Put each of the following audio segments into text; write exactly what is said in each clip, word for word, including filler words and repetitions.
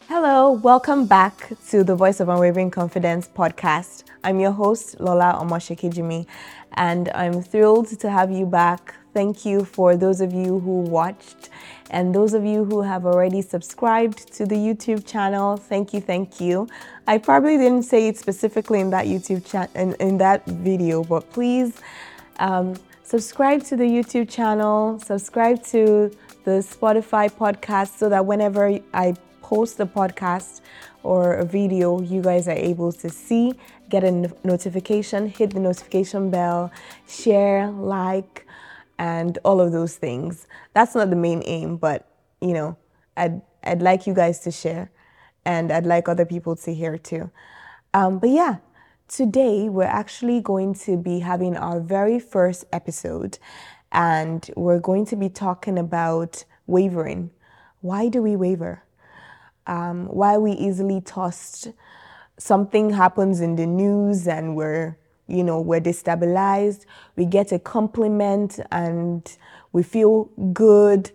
Hello, welcome back to the Voice of Unwavering Confidence podcast. I'm your host, Lola Omoshekijimi, and I'm thrilled to have you back. Thank you for those of you who watched and those of you who have already subscribed to the YouTube channel. Thank you, thank you. I probably didn't say it specifically in that YouTube chat in, in that video, but please um, subscribe to the YouTube channel, subscribe to the Spotify podcast so that whenever I post a podcast or a video, you guys are able to see, get a notification, hit the notification bell, share, like, and all of those things. That's not the main aim, but you know, I'd I'd like you guys to share, and I'd like other people to hear too. Um, but yeah, today we're actually going to be having our very first episode, and we're going to be talking about wavering. Why do we waver? Um, why we easily tossed. Something happens in the news and we're, you know, we're destabilized. We get a compliment and we feel good,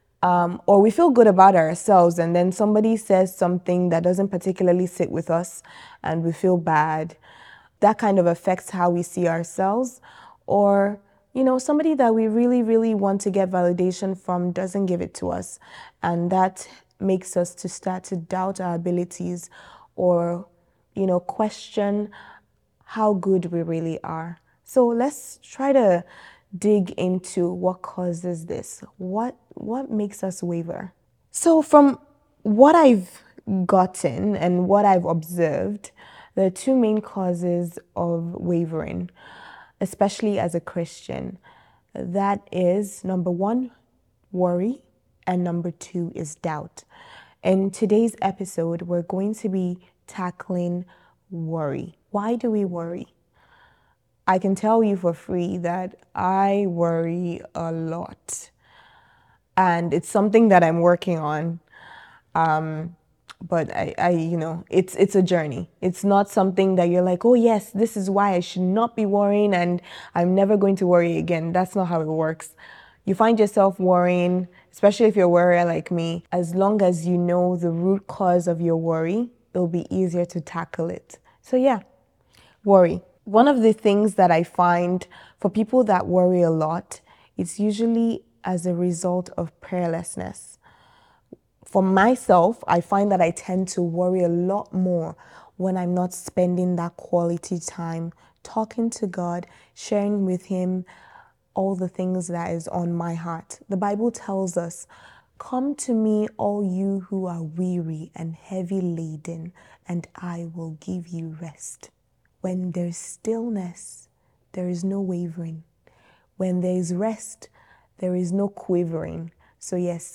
um, or we feel good about ourselves, and then somebody says something that doesn't particularly sit with us and we feel bad. That kind of affects how we see ourselves. Or, you know, somebody that we really, really want to get validation from doesn't give it to us. And that makes us to start to doubt our abilities or, you know, question how good we really are. So let's try to dig into what causes this. What what makes us waver? So from what I've gotten and what I've observed, there are two main causes of wavering, especially as a Christian. That is number one, worry, and number two is doubt. In today's episode, we're going to be tackling worry. Why do we worry? I can tell you for free that I worry a lot. And it's something that I'm working on. Um, but I, I, you know, it's it's a journey. It's not something that you're like, oh yes, this is why I should not be worrying and I'm never going to worry again. That's not how it works. You find yourself worrying, especially if you're a worrier like me. As long as you know the root cause of your worry, it'll be easier to tackle it. So yeah, worry. One of the things that I find for people that worry a lot, it's usually as a result of prayerlessness. For myself, I find that I tend to worry a lot more when I'm not spending that quality time talking to God, sharing with Him all the things that is on my heart. The Bible tells us, "Come to me, all you who are weary and heavy laden, and I will give you rest." When there's stillness, there is no wavering. When there is rest, there is no quivering. So yes,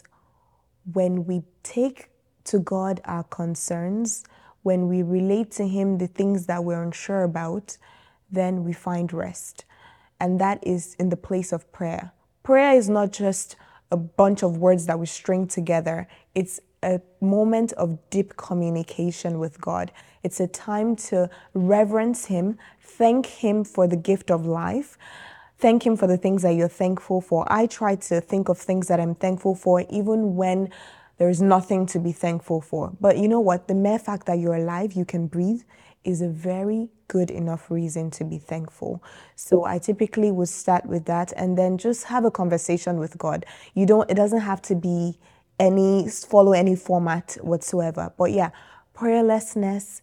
when we take to God our concerns, when we relate to Him the things that we're unsure about, then we find rest. And that is in the place of prayer. Prayer is not just a bunch of words that we string together. It's a moment of deep communication with God. It's a time to reverence Him, thank Him for the gift of life, thank Him for the things that you're thankful for. I try to think of things that I'm thankful for, even when there's nothing to be thankful for. But you know what? The mere fact that you're alive, you can breathe, is a very good enough reason to be thankful. So I typically would start with that and then just have a conversation with God. You don't, it doesn't have to be any, follow any format whatsoever. But yeah, prayerlessness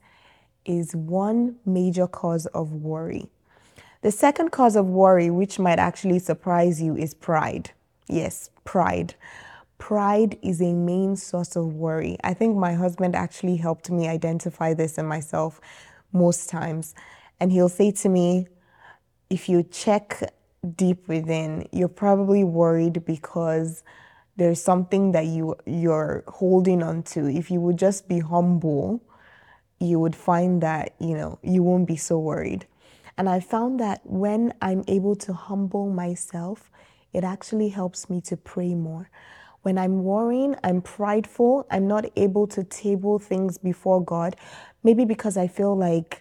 is one major cause of worry. The second cause of worry, which might actually surprise you, is pride. Yes, pride. Pride is a main source of worry. I think my husband actually helped me identify this in myself most times. And he'll say to me, if you check deep within, you're probably worried because there's something that you, you're holding on to. If you would just be humble, you would find that, you know, you won't be so worried. And I found that when I'm able to humble myself, it actually helps me to pray more. When I'm worrying, I'm prideful, I'm not able to table things before God, maybe because I feel like,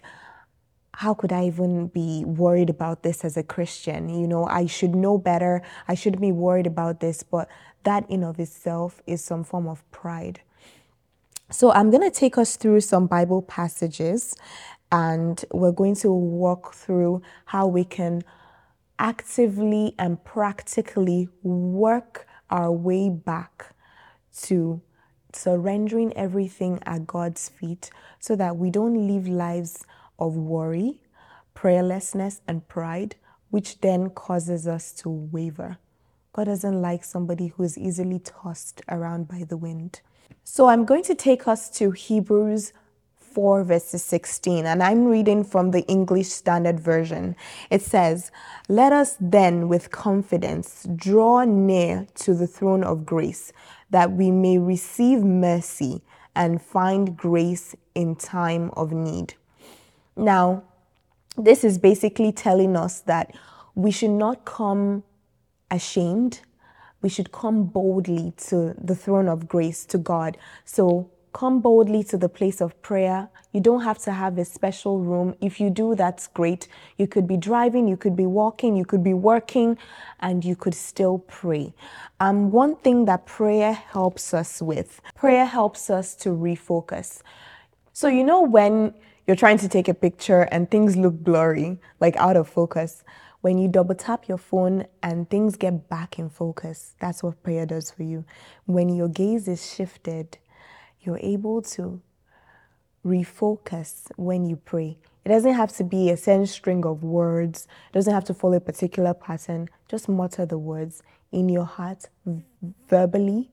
how could I even be worried about this as a Christian? You know, I should know better. I shouldn't be worried about this. But that in of itself is some form of pride. So I'm going to take us through some Bible passages, and we're going to walk through how we can actively and practically work our way back to surrendering everything at God's feet so that we don't live lives of worry, prayerlessness, and pride, which then causes us to waver. God doesn't like somebody who is easily tossed around by the wind. So I'm going to take us to Hebrews four, verses sixteen, and I'm reading from the English Standard Version. It says, "Let us then with confidence draw near to the throne of grace, that we may receive mercy and find grace in time of need." Now, this is basically telling us that we should not come ashamed. We should come boldly to the throne of grace, to God. So come boldly to the place of prayer. You don't have to have a special room. If you do, that's great. You could be driving, you could be walking, you could be working, and you could still pray. Um, one thing that prayer helps us with, prayer helps us to refocus. So you know when you're trying to take a picture and things look blurry, like out of focus, when you double tap your phone and things get back in focus, that's what prayer does for you. When your gaze is shifted, you're able to refocus when you pray. It doesn't have to be a certain string of words. It doesn't have to follow a particular pattern. Just mutter the words in your heart, v- verbally,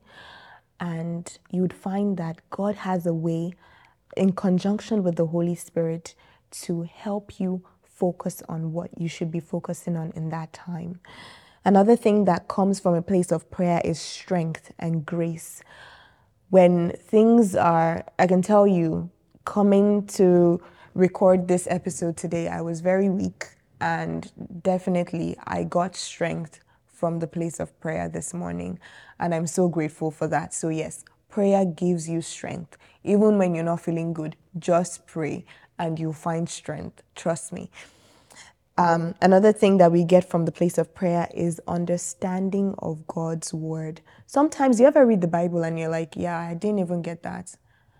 and you would find that God has a way, in conjunction with the Holy Spirit, to help you focus on what you should be focusing on in that time. Another thing that comes from a place of prayer is strength and grace. When things are, I can tell you, coming to record this episode today, I was very weak, and definitely I got strength from the place of prayer this morning, and I'm so grateful for that. So yes, prayer gives you strength. Even when you're not feeling good, just pray and you'll find strength. Trust me. Um, another thing that we get from the place of prayer is understanding of God's word. Sometimes you ever read the Bible and you're like, yeah, I didn't even get that.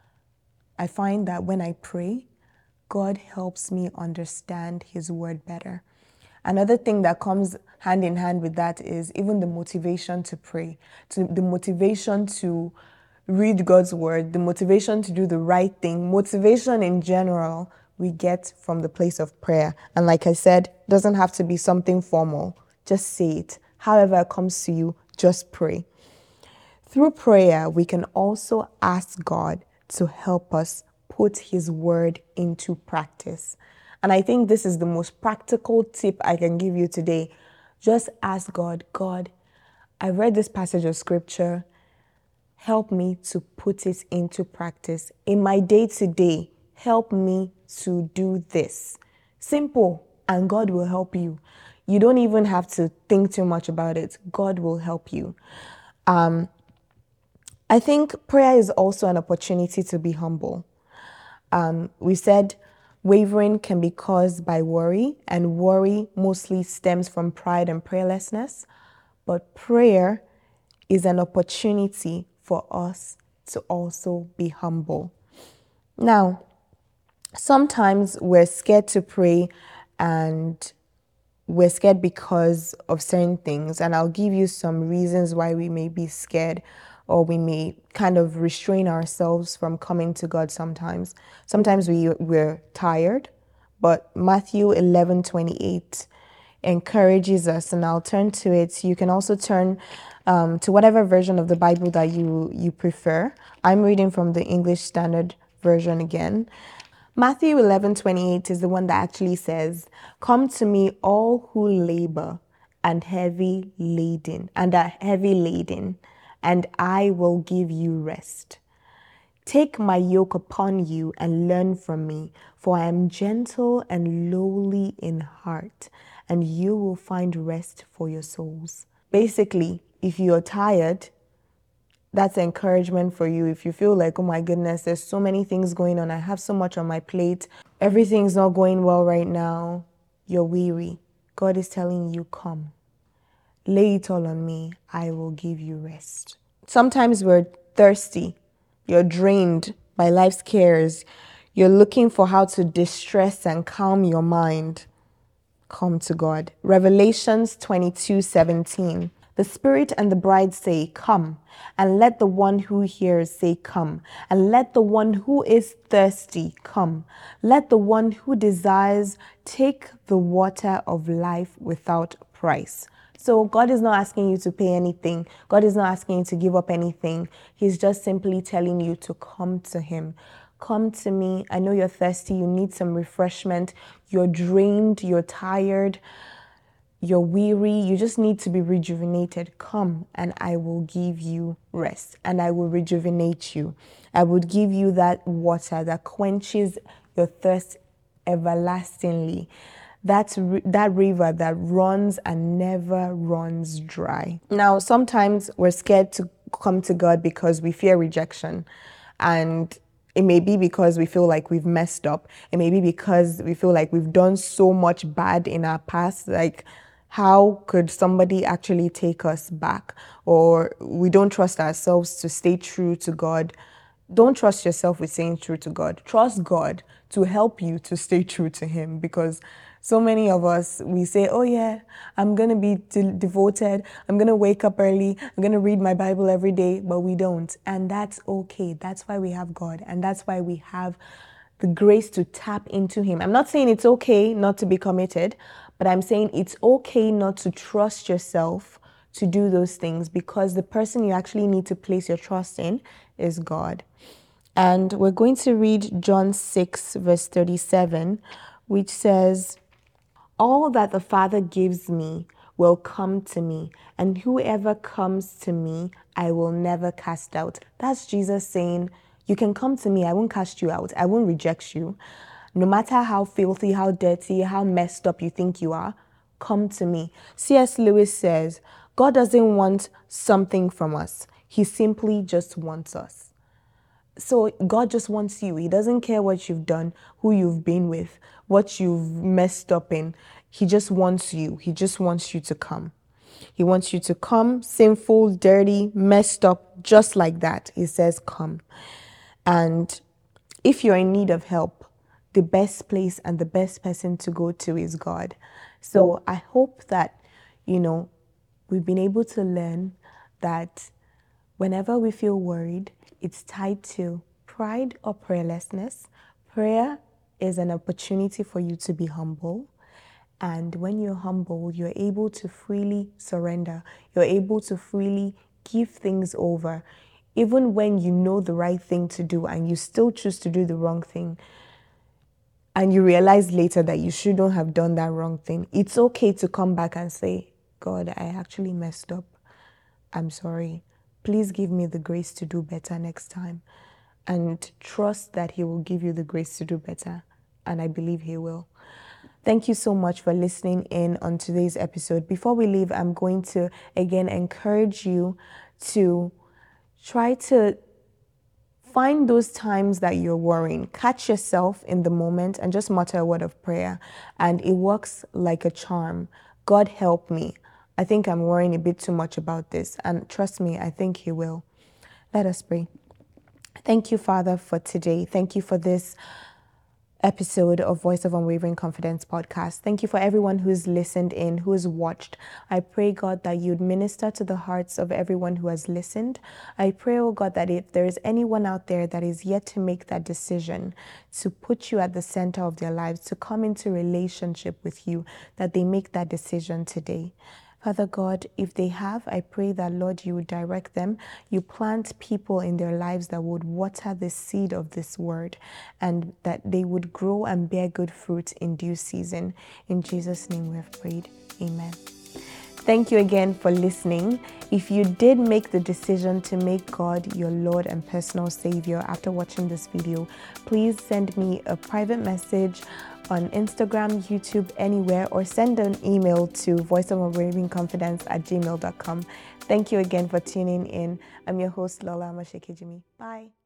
I find that when I pray, God helps me understand his word better. Another thing that comes hand in hand with that is even the motivation to pray, to the motivation to read God's word, the motivation to do the right thing, motivation in general we get from the place of prayer. And like I said, it doesn't have to be something formal. Just say it. However it comes to you, just pray. Through prayer, we can also ask God to help us put his word into practice. And I think this is the most practical tip I can give you today. Just ask God, God, I've read this passage of scripture. Help me to put it into practice. In my day to day, help me to do this. Simple, and God will help you. You don't even have to think too much about it. God will help you. Um, I think prayer is also an opportunity to be humble. Um, we said wavering can be caused by worry, and worry mostly stems from pride and prayerlessness. But prayer is an opportunity for us to also be humble. Now, sometimes we're scared to pray, and we're scared because of certain things. And I'll give you some reasons why we may be scared, or we may kind of restrain ourselves from coming to God sometimes. Sometimes we, we're tired, but Matthew eleven twenty-eight encourages us, and I'll turn to it. You can also turn um, to whatever version of the Bible that you, you prefer. I'm reading from the English Standard Version again. Matthew eleven twenty-eight is the one that actually says, "Come to me, all who labor and heavy laden, and are heavy laden, and I will give you rest. Take my yoke upon you and learn from me, for I am gentle and lowly in heart, and you will find rest for your souls." Basically, if you're tired, that's encouragement for you. If you feel like, oh my goodness, there's so many things going on, I have so much on my plate, everything's not going well right now, you're weary, God is telling you, come, lay it all on me, I will give you rest. Sometimes we're thirsty, you're drained, by life's cares, you're looking for how to distress and calm your mind, come to God. Revelations twenty-two seventeen. The Spirit and the bride say, "Come," and let the one who hears say, "Come," and let the one who is thirsty come. Let the one who desires take the water of life without price. So God is not asking you to pay anything. God is not asking you to give up anything. He's just simply telling you to come to Him. Come to me. I know you're thirsty. You need some refreshment. You're drained. You're tired. You're weary, you just need to be rejuvenated. Come and I will give you rest and I will rejuvenate you. I would give you that water that quenches your thirst everlastingly. That's that river that runs and never runs dry. Now, sometimes we're scared to come to God because we fear rejection, and it may be because we feel like we've messed up. It may be because we feel like we've done so much bad in our past, like how could somebody actually take us back? Or we don't trust ourselves to stay true to God. Don't trust yourself with saying true to God. Trust God to help you to stay true to Him, because so many of us, we say, oh yeah, I'm going to be de- devoted. I'm going to wake up early. I'm going to read my Bible every day, but we don't. And that's okay. That's why we have God. And that's why we have the grace to tap into Him. I'm not saying it's okay not to be committed, but I'm saying it's okay not to trust yourself to do those things, because the person you actually need to place your trust in is God. And we're going to read John six, verse thirty-seven, which says, "All that the Father gives me will come to me, and whoever comes to me, I will never cast out." That's Jesus saying, you can come to me, I won't cast you out, I won't reject you. No matter how filthy, how dirty, how messed up you think you are, come to me. C S Lewis says, God doesn't want something from us. He simply just wants us. So God just wants you. He doesn't care what you've done, who you've been with, what you've messed up in. He just wants you. He just wants you to come. He wants you to come, sinful, dirty, messed up, just like that. He says, come. And if you're in need of help, the best place and the best person to go to is God. So I hope that, you know, we've been able to learn that whenever we feel worried, it's tied to pride or prayerlessness. Prayer is an opportunity for you to be humble. And when you're humble, you're able to freely surrender. You're able to freely give things over. Even when you know the right thing to do and you still choose to do the wrong thing, and you realize later that you shouldn't have done that wrong thing, it's okay to come back and say, God, I actually messed up. I'm sorry. Please give me the grace to do better next time. And trust that He will give you the grace to do better. And I believe He will. Thank you so much for listening in on today's episode. Before we leave, I'm going to again encourage you to try to find those times that you're worrying. Catch yourself in the moment and just mutter a word of prayer. And it works like a charm. God help me. I think I'm worrying a bit too much about this. And trust me, I think He will. Let us pray. Thank you, Father, for today. Thank you for this episode of Voice of Unwavering Confidence podcast. Thank you for everyone who's listened in, who's watched. I pray, God, that you'd minister to the hearts of everyone who has listened. I pray, oh God, that if there is anyone out there that is yet to make that decision to put you at the center of their lives, to come into relationship with you, that they make that decision today. Father God, if they have, I pray that, Lord, you would direct them. You plant people in their lives that would water the seed of this word, and that they would grow and bear good fruit in due season. In Jesus' name we have prayed. Amen. Thank you again for listening. If you did make the decision to make God your Lord and personal Savior after watching this video, please send me a private message on Instagram, YouTube, anywhere, or send an email to voice of unwavering confidence at gmail dot com. Thank you again for tuning in. I'm your host, Lola Amoshekejimi. Bye.